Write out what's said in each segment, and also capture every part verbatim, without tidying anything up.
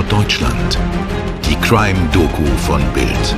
Deutschland. Die Crime-Doku von Bild.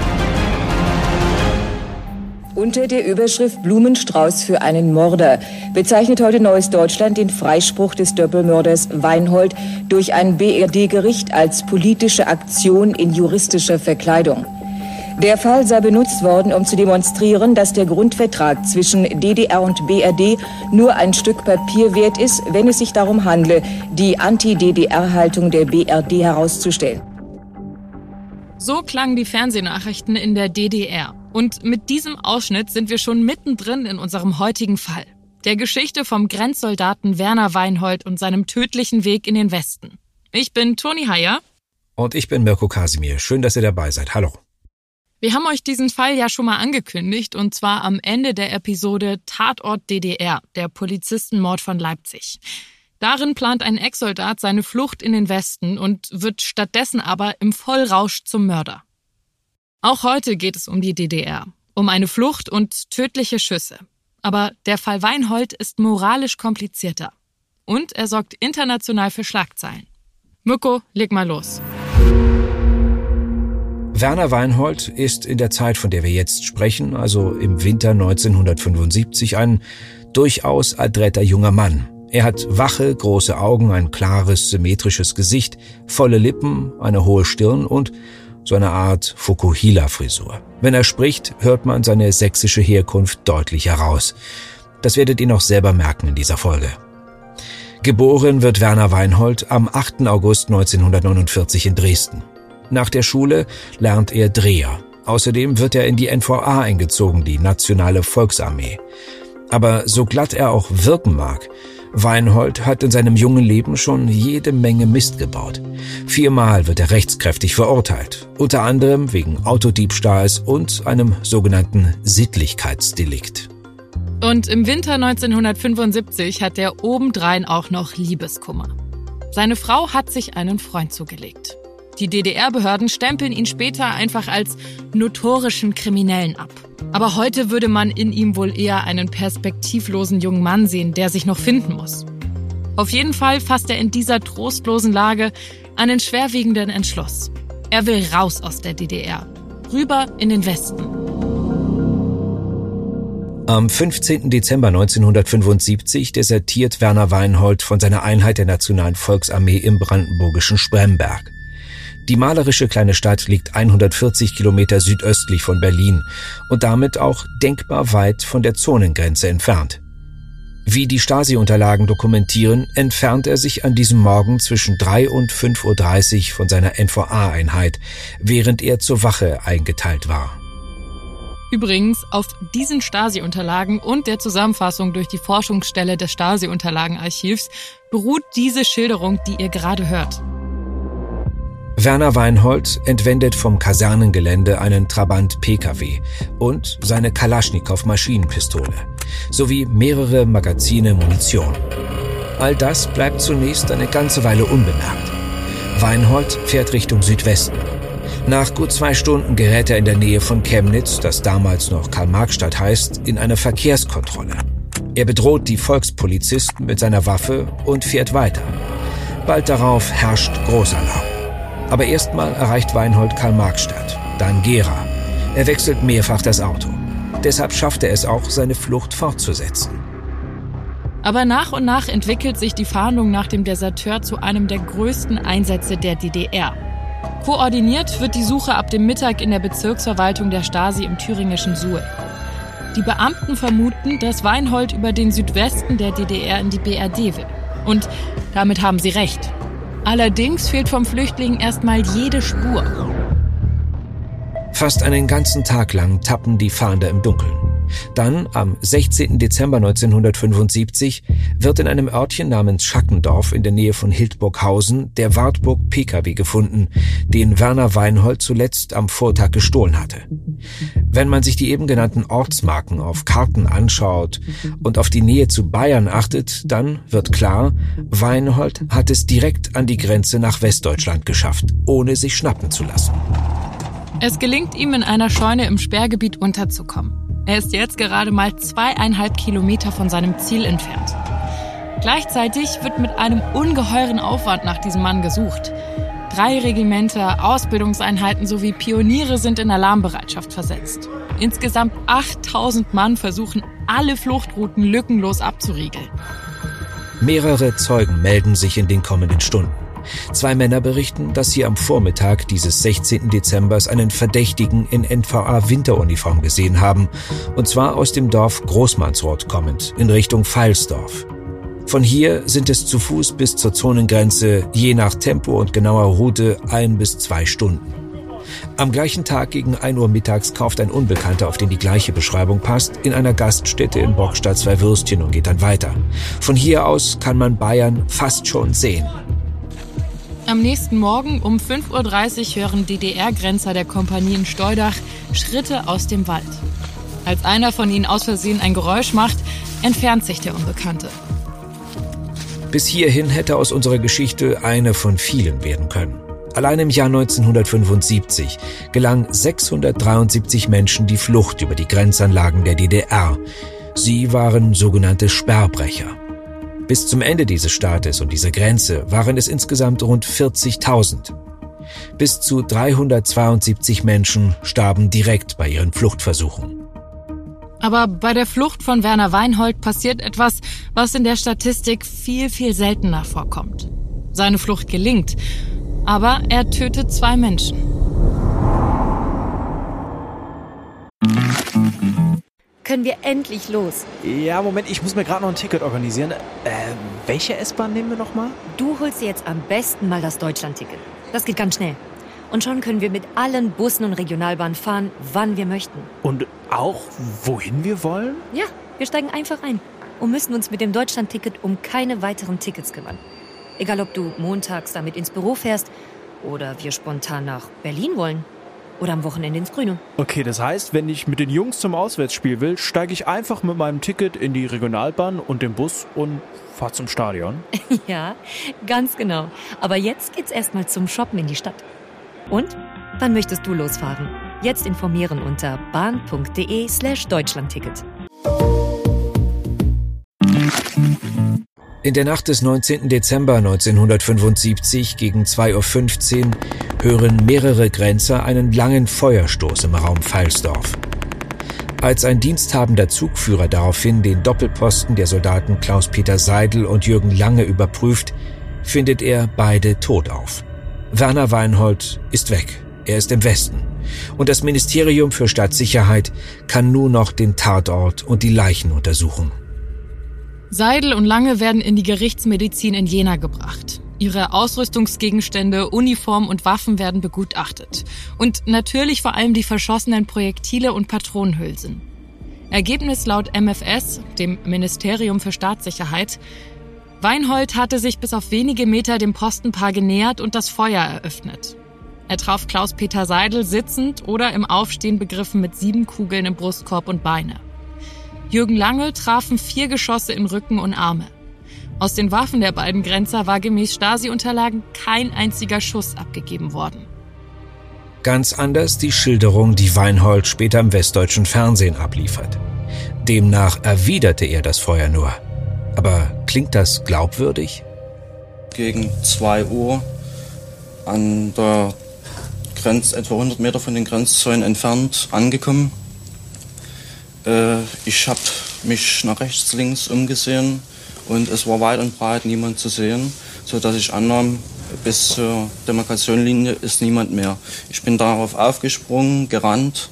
Unter der Überschrift Blumenstrauß für einen Mörder bezeichnet heute Neues Deutschland den Freispruch des Doppelmörders Weinhold durch ein B R D-Gericht als politische Aktion in juristischer Verkleidung. Der Fall sei benutzt worden, um zu demonstrieren, dass der Grundvertrag zwischen D D R und B R D nur ein Stück Papier wert ist, wenn es sich darum handle, die Anti-D D R-Haltung der B R D herauszustellen. So klangen die Fernsehnachrichten in der D D R. Und mit diesem Ausschnitt sind wir schon mittendrin in unserem heutigen Fall. Der Geschichte vom Grenzsoldaten Werner Weinhold und seinem tödlichen Weg in den Westen. Ich bin Toni Heyer. Und ich bin Mirko Kasimir. Schön, dass ihr dabei seid. Hallo. Wir haben euch diesen Fall ja schon mal angekündigt, und zwar am Ende der Episode Tatort D D R, der Polizistenmord von Leipzig. Darin plant ein Ex-Soldat seine Flucht in den Westen und wird stattdessen aber im Vollrausch zum Mörder. Auch heute geht es um die D D R, um eine Flucht und tödliche Schüsse. Aber der Fall Weinhold ist moralisch komplizierter. Und er sorgt international für Schlagzeilen. Mirko, leg mal los. Werner Weinhold ist in der Zeit, von der wir jetzt sprechen, also im Winter neunzehnhundertfünfundsiebzig, ein durchaus adretter junger Mann. Er hat wache, große Augen, ein klares, symmetrisches Gesicht, volle Lippen, eine hohe Stirn und so eine Art Fukuhila-Frisur. Wenn er spricht, hört man seine sächsische Herkunft deutlich heraus. Das werdet ihr noch selber merken in dieser Folge. Geboren wird Werner Weinhold am achten August neunzehnhundertneunundvierzig in Dresden. Nach der Schule lernt er Dreher. Außerdem wird er in die N V A eingezogen, die Nationale Volksarmee. Aber so glatt er auch wirken mag, Weinhold hat in seinem jungen Leben schon jede Menge Mist gebaut. Viermal wird er rechtskräftig verurteilt, unter anderem wegen Autodiebstahls und einem sogenannten Sittlichkeitsdelikt. Und im Winter neunzehnhundertfünfundsiebzig hat er obendrein auch noch Liebeskummer. Seine Frau hat sich einen Freund zugelegt. Die D D R-Behörden stempeln ihn später einfach als notorischen Kriminellen ab. Aber heute würde man in ihm wohl eher einen perspektivlosen jungen Mann sehen, der sich noch finden muss. Auf jeden Fall fasst er in dieser trostlosen Lage einen schwerwiegenden Entschluss. Er will raus aus der D D R, rüber in den Westen. Am fünfzehnten Dezember neunzehnhundertfünfundsiebzig desertiert Werner Weinhold von seiner Einheit der Nationalen Volksarmee im brandenburgischen Spremberg. Die malerische kleine Stadt liegt hundertvierzig Kilometer südöstlich von Berlin und damit auch denkbar weit von der Zonengrenze entfernt. Wie die Stasi-Unterlagen dokumentieren, entfernt er sich an diesem Morgen zwischen drei und fünf Uhr dreißig von seiner N V A-Einheit, während er zur Wache eingeteilt war. Übrigens, auf diesen Stasi-Unterlagen und der Zusammenfassung durch die Forschungsstelle des Stasi-Unterlagenarchivs beruht diese Schilderung, die ihr gerade hört. Werner Weinhold entwendet vom Kasernengelände einen Trabant P K W und seine Kalaschnikow-Maschinenpistole sowie mehrere Magazine Munition. All das bleibt zunächst eine ganze Weile unbemerkt. Weinhold fährt Richtung Südwesten. Nach gut zwei Stunden gerät er in der Nähe von Chemnitz, das damals noch Karl-Marx-Stadt heißt, in eine Verkehrskontrolle. Er bedroht die Volkspolizisten mit seiner Waffe und fährt weiter. Bald darauf herrscht Großalarm. Aber erstmal erreicht Weinhold Karl-Marx-Stadt, dann Gera. Er wechselt mehrfach das Auto. Deshalb schafft er es auch, seine Flucht fortzusetzen. Aber nach und nach entwickelt sich die Fahndung nach dem Deserteur zu einem der größten Einsätze der D D R. Koordiniert wird die Suche ab dem Mittag in der Bezirksverwaltung der Stasi im thüringischen Suhl. Die Beamten vermuten, dass Weinhold über den Südwesten der D D R in die B R D will. Und damit haben sie recht. Allerdings fehlt vom Flüchtling erstmal jede Spur. Fast einen ganzen Tag lang tappen die Fahnder im Dunkeln. Dann, am sechzehnten Dezember neunzehnhundertfünfundsiebzig, wird in einem Örtchen namens Schackendorf in der Nähe von Hildburghausen der Wartburg P K W gefunden, den Werner Weinhold zuletzt am Vortag gestohlen hatte. Wenn man sich die eben genannten Ortsmarken auf Karten anschaut und auf die Nähe zu Bayern achtet, dann wird klar, Weinhold hat es direkt an die Grenze nach Westdeutschland geschafft, ohne sich schnappen zu lassen. Es gelingt ihm, in einer Scheune im Sperrgebiet unterzukommen. Er ist jetzt gerade mal zweieinhalb Kilometer von seinem Ziel entfernt. Gleichzeitig wird mit einem ungeheuren Aufwand nach diesem Mann gesucht. Drei Regimenter, Ausbildungseinheiten sowie Pioniere sind in Alarmbereitschaft versetzt. Insgesamt achttausend Mann versuchen, alle Fluchtrouten lückenlos abzuriegeln. Mehrere Zeugen melden sich in den kommenden Stunden. Zwei Männer berichten, dass sie am Vormittag dieses sechzehnten Dezembers einen Verdächtigen in N V A-Winteruniform gesehen haben, und zwar aus dem Dorf Großmannsroth kommend, in Richtung Pfalzdorf. Von hier sind es zu Fuß bis zur Zonengrenze, je nach Tempo und genauer Route, ein bis zwei Stunden. Am gleichen Tag gegen ein Uhr mittags kauft ein Unbekannter, auf den die gleiche Beschreibung passt, in einer Gaststätte in Bockstadt zwei Würstchen und geht dann weiter. Von hier aus kann man Bayern fast schon sehen. Am nächsten Morgen um fünf Uhr dreißig hören D D R-Grenzer der Kompanie in Steudach Schritte aus dem Wald. Als einer von ihnen aus Versehen ein Geräusch macht, entfernt sich der Unbekannte. Bis hierhin hätte aus unserer Geschichte eine von vielen werden können. Allein im Jahr neunzehnhundertfünfundsiebzig gelang sechshundertdreiundsiebzig Menschen die Flucht über die Grenzanlagen der D D R. Sie waren sogenannte Sperrbrecher. Bis zum Ende dieses Staates und dieser Grenze waren es insgesamt rund vierzigtausend. Bis zu dreihundertzweiundsiebzig Menschen starben direkt bei ihren Fluchtversuchen. Aber bei der Flucht von Werner Weinhold passiert etwas, was in der Statistik viel, viel seltener vorkommt. Seine Flucht gelingt, aber er tötet zwei Menschen. Können wir endlich los? Ja, Moment, ich muss mir gerade noch ein Ticket organisieren. Äh, welche S-Bahn nehmen wir nochmal? Du holst dir jetzt am besten mal das Deutschland-Ticket. Das geht ganz schnell. Und schon können wir mit allen Bussen und Regionalbahnen fahren, wann wir möchten. Und auch, wohin wir wollen? Ja, wir steigen einfach ein und müssen uns mit dem Deutschland-Ticket um keine weiteren Tickets kümmern. Egal, ob du montags damit ins Büro fährst oder wir spontan nach Berlin wollen. Oder am Wochenende ins Grüne. Okay, das heißt, wenn ich mit den Jungs zum Auswärtsspiel will, steige ich einfach mit meinem Ticket in die Regionalbahn und den Bus und fahre zum Stadion. Ja, ganz genau. Aber jetzt geht's erstmal zum Shoppen in die Stadt. Und? Wann möchtest du losfahren? Jetzt informieren unter bahn.de slash Deutschlandticket. In der Nacht des neunzehnten Dezember neunzehnhundertfünfundsiebzig gegen zwei Uhr fünfzehn hören mehrere Grenzer einen langen Feuerstoß im Raum Pfalzdorf. Als ein diensthabender Zugführer daraufhin den Doppelposten der Soldaten Klaus-Peter Seidel und Jürgen Lange überprüft, findet er beide tot auf. Werner Weinhold ist weg, er ist im Westen. Und das Ministerium für Staatssicherheit kann nur noch den Tatort und die Leichen untersuchen. Seidel und Lange werden in die Gerichtsmedizin in Jena gebracht. Ihre Ausrüstungsgegenstände, Uniform und Waffen werden begutachtet. Und natürlich vor allem die verschossenen Projektile und Patronenhülsen. Ergebnis laut M F S, dem Ministerium für Staatssicherheit: Weinhold hatte sich bis auf wenige Meter dem Postenpaar genähert und das Feuer eröffnet. Er traf Klaus-Peter Seidel sitzend oder im Aufstehen begriffen mit sieben Kugeln im Brustkorb und Beine. Jürgen Lange trafen vier Geschosse in Rücken und Arme. Aus den Waffen der beiden Grenzer war gemäß Stasi-Unterlagen kein einziger Schuss abgegeben worden. Ganz anders die Schilderung, die Weinhold später im westdeutschen Fernsehen abliefert. Demnach erwiderte er das Feuer nur. Aber klingt das glaubwürdig? Gegen zwei Uhr an der Grenze, etwa hundert Meter von den Grenzzäunen entfernt, angekommen. Äh, ich habe mich nach rechts, links umgesehen und es war weit und breit niemand zu sehen, sodass ich annahm, bis zur Demarkationslinie ist niemand mehr. Ich bin darauf aufgesprungen, gerannt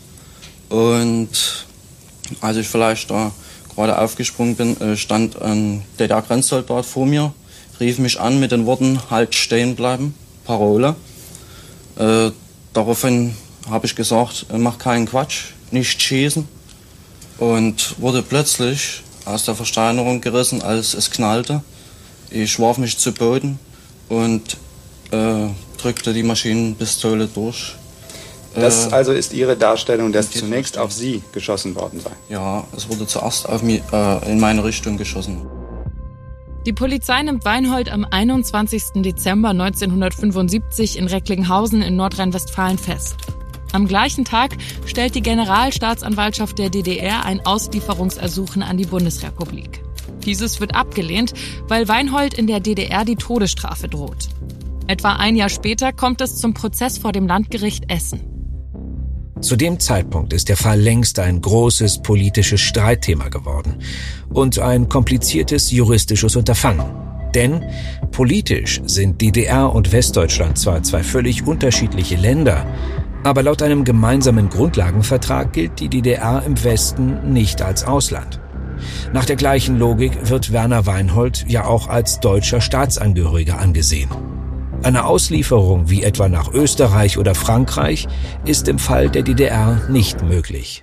und als ich vielleicht da gerade aufgesprungen bin, stand ein D D R-Grenzsoldat vor mir, rief mich an mit den Worten, halt stehen bleiben, Parole. Äh, daraufhin habe ich gesagt, mach keinen Quatsch, nicht schießen. Und wurde plötzlich aus der Versteinerung gerissen, als es knallte. Ich warf mich zu Boden und äh, drückte die Maschinenpistole durch. Das also ist Ihre Darstellung, dass zunächst auf Sie geschossen worden sei? Ja, es wurde zuerst auf mich, äh, in meine Richtung geschossen. Die Polizei nimmt Weinhold am einundzwanzigsten Dezember neunzehnhundertfünfundsiebzig in Recklinghausen in Nordrhein-Westfalen fest. Am gleichen Tag stellt die Generalstaatsanwaltschaft der D D R ein Auslieferungsersuchen an die Bundesrepublik. Dieses wird abgelehnt, weil Weinhold in der D D R die Todesstrafe droht. Etwa ein Jahr später kommt es zum Prozess vor dem Landgericht Essen. Zu dem Zeitpunkt ist der Fall längst ein großes politisches Streitthema geworden und ein kompliziertes juristisches Unterfangen. Denn politisch sind D D R und Westdeutschland zwar zwei völlig unterschiedliche Länder, aber laut einem gemeinsamen Grundlagenvertrag gilt die D D R im Westen nicht als Ausland. Nach der gleichen Logik wird Werner Weinhold ja auch als deutscher Staatsangehöriger angesehen. Eine Auslieferung wie etwa nach Österreich oder Frankreich ist im Fall der D D R nicht möglich.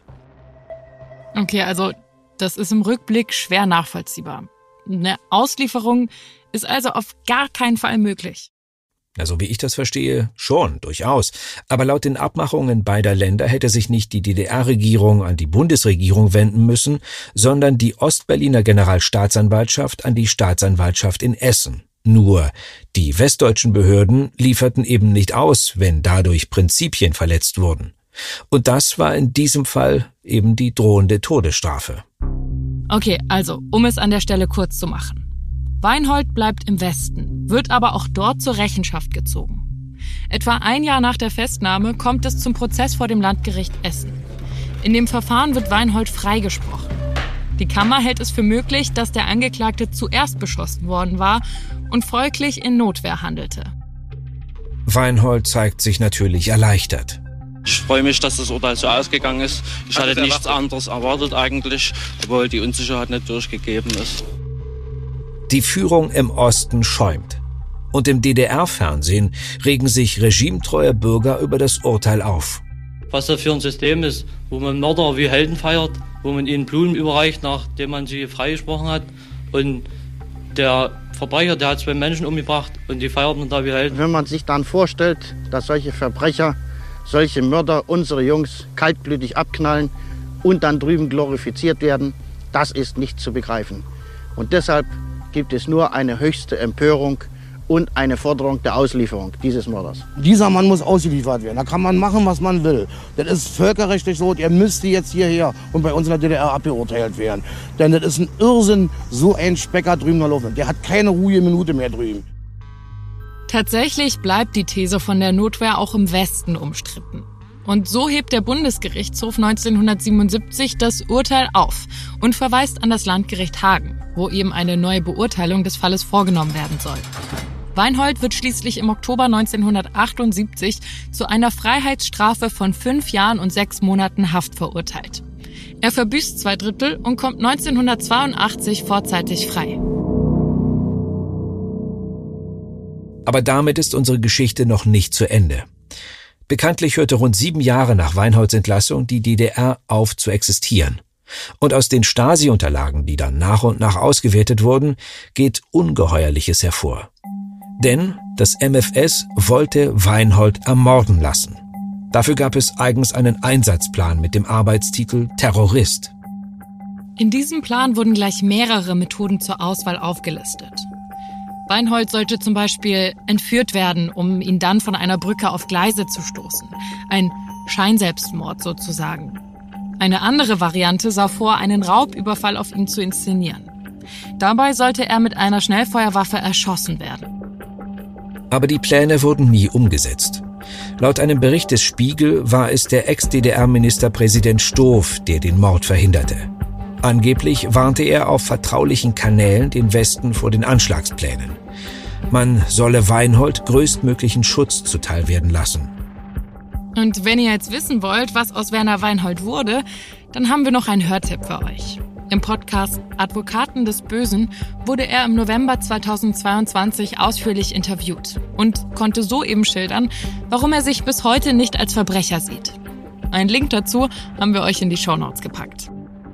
Okay, also das ist im Rückblick schwer nachvollziehbar. Eine Auslieferung ist also auf gar keinen Fall möglich. Na, so wie ich das verstehe, schon, durchaus. Aber laut den Abmachungen beider Länder hätte sich nicht die D D R-Regierung an die Bundesregierung wenden müssen, sondern die Ostberliner Generalstaatsanwaltschaft an die Staatsanwaltschaft in Essen. Nur, die westdeutschen Behörden lieferten eben nicht aus, wenn dadurch Prinzipien verletzt wurden. Und das war in diesem Fall eben die drohende Todesstrafe. Okay, also, um es an der Stelle kurz zu machen. Weinhold bleibt im Westen, wird aber auch dort zur Rechenschaft gezogen. Etwa ein Jahr nach der Festnahme kommt es zum Prozess vor dem Landgericht Essen. In dem Verfahren wird Weinhold freigesprochen. Die Kammer hält es für möglich, dass der Angeklagte zuerst beschossen worden war und folglich in Notwehr handelte. Weinhold zeigt sich natürlich erleichtert. Ich freue mich, dass das Urteil so ausgegangen ist. Ich hatte nichts anderes erwartet eigentlich, obwohl die Unsicherheit nicht durchgegeben ist. Die Führung im Osten schäumt. Und im D D R-Fernsehen regen sich regimetreue Bürger über das Urteil auf. Was das für ein System ist, wo man Mörder wie Helden feiert, wo man ihnen Blumen überreicht, nachdem man sie freigesprochen hat. Und der Verbrecher, der hat zwei Menschen umgebracht und die feiert man da wie Helden. Wenn man sich dann vorstellt, dass solche Verbrecher, solche Mörder unsere Jungs kaltblütig abknallen und dann drüben glorifiziert werden, das ist nicht zu begreifen. Und deshalb gibt es nur eine höchste Empörung und eine Forderung der Auslieferung dieses Mörders. Dieser Mann muss ausgeliefert werden. Da kann man machen, was man will. Das ist völkerrechtlich so. Er müsste jetzt hierher und bei uns in der D D R abgeurteilt werden. Denn das ist ein Irrsinn, so ein Specker drüben da laufen. Der hat keine ruhige Minute mehr drüben. Tatsächlich bleibt die These von der Notwehr auch im Westen umstritten. Und so hebt der Bundesgerichtshof neunzehnhundertsiebenundsiebzig das Urteil auf und verweist an das Landgericht Hagen, wo eben eine neue Beurteilung des Falles vorgenommen werden soll. Weinhold wird schließlich im Oktober neunzehnhundertachtundsiebzig zu einer Freiheitsstrafe von fünf Jahren und sechs Monaten Haft verurteilt. Er verbüßt zwei Drittel und kommt neunzehnhundertzweiundachtzig vorzeitig frei. Aber damit ist unsere Geschichte noch nicht zu Ende. Bekanntlich hörte rund sieben Jahre nach Weinholds Entlassung die D D R auf zu existieren. Und aus den Stasi-Unterlagen, die dann nach und nach ausgewertet wurden, geht Ungeheuerliches hervor. Denn das M F S wollte Weinhold ermorden lassen. Dafür gab es eigens einen Einsatzplan mit dem Arbeitstitel Terrorist. In diesem Plan wurden gleich mehrere Methoden zur Auswahl aufgelistet. Weinhold sollte zum Beispiel entführt werden, um ihn dann von einer Brücke auf Gleise zu stoßen. Ein Scheinselbstmord sozusagen. Eine andere Variante sah vor, einen Raubüberfall auf ihn zu inszenieren. Dabei sollte er mit einer Schnellfeuerwaffe erschossen werden. Aber die Pläne wurden nie umgesetzt. Laut einem Bericht des Spiegel war es der Ex-D D R-Ministerpräsident Stoff, der den Mord verhinderte. Angeblich warnte er auf vertraulichen Kanälen den Westen vor den Anschlagsplänen. Man solle Weinhold größtmöglichen Schutz zuteil werden lassen. Und wenn ihr jetzt wissen wollt, was aus Werner Weinhold wurde, dann haben wir noch einen Hörtipp für euch. Im Podcast Advokaten des Bösen wurde er im November zweitausendzweiundzwanzig ausführlich interviewt und konnte so eben schildern, warum er sich bis heute nicht als Verbrecher sieht. Einen Link dazu haben wir euch in die Shownotes gepackt.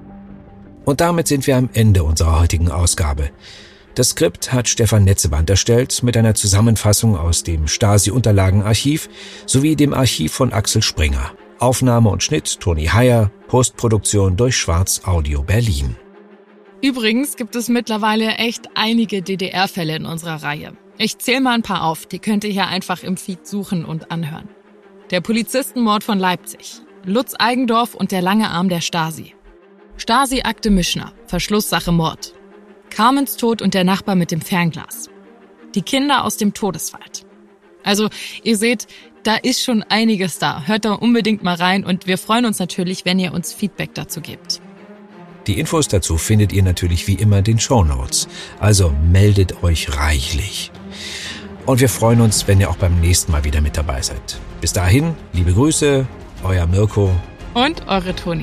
Und damit sind wir am Ende unserer heutigen Ausgabe. Das Skript hat Stefan Netzeband erstellt mit einer Zusammenfassung aus dem Stasi-Unterlagenarchiv sowie dem Archiv von Axel Springer. Aufnahme und Schnitt Toni Heyer, Postproduktion durch Schwarz Audio Berlin. Übrigens gibt es mittlerweile echt einige D D R-Fälle in unserer Reihe. Ich zähle mal ein paar auf, die könnt ihr hier einfach im Feed suchen und anhören. Der Polizistenmord von Leipzig, Lutz Eigendorf und der lange Arm der Stasi. Stasi-Akte Mischner, Verschlusssache Mord. Carmens Tod und der Nachbar mit dem Fernglas. Die Kinder aus dem Todeswald. Also ihr seht, da ist schon einiges da. Hört da unbedingt mal rein und wir freuen uns natürlich, wenn ihr uns Feedback dazu gebt. Die Infos dazu findet ihr natürlich wie immer in den Shownotes. Also meldet euch reichlich. Und wir freuen uns, wenn ihr auch beim nächsten Mal wieder mit dabei seid. Bis dahin, liebe Grüße, euer Mirko und eure Toni.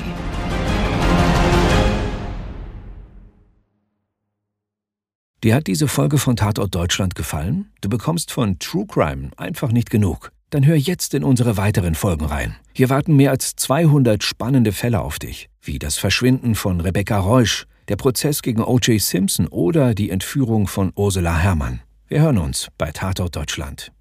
Dir hat diese Folge von Tatort Deutschland gefallen? Du bekommst von True Crime einfach nicht genug. Dann hör jetzt in unsere weiteren Folgen rein. Hier warten mehr als zweihundert spannende Fälle auf dich, wie das Verschwinden von Rebecca Reusch, der Prozess gegen O J Simpson oder die Entführung von Ursula Herrmann. Wir hören uns bei Tatort Deutschland.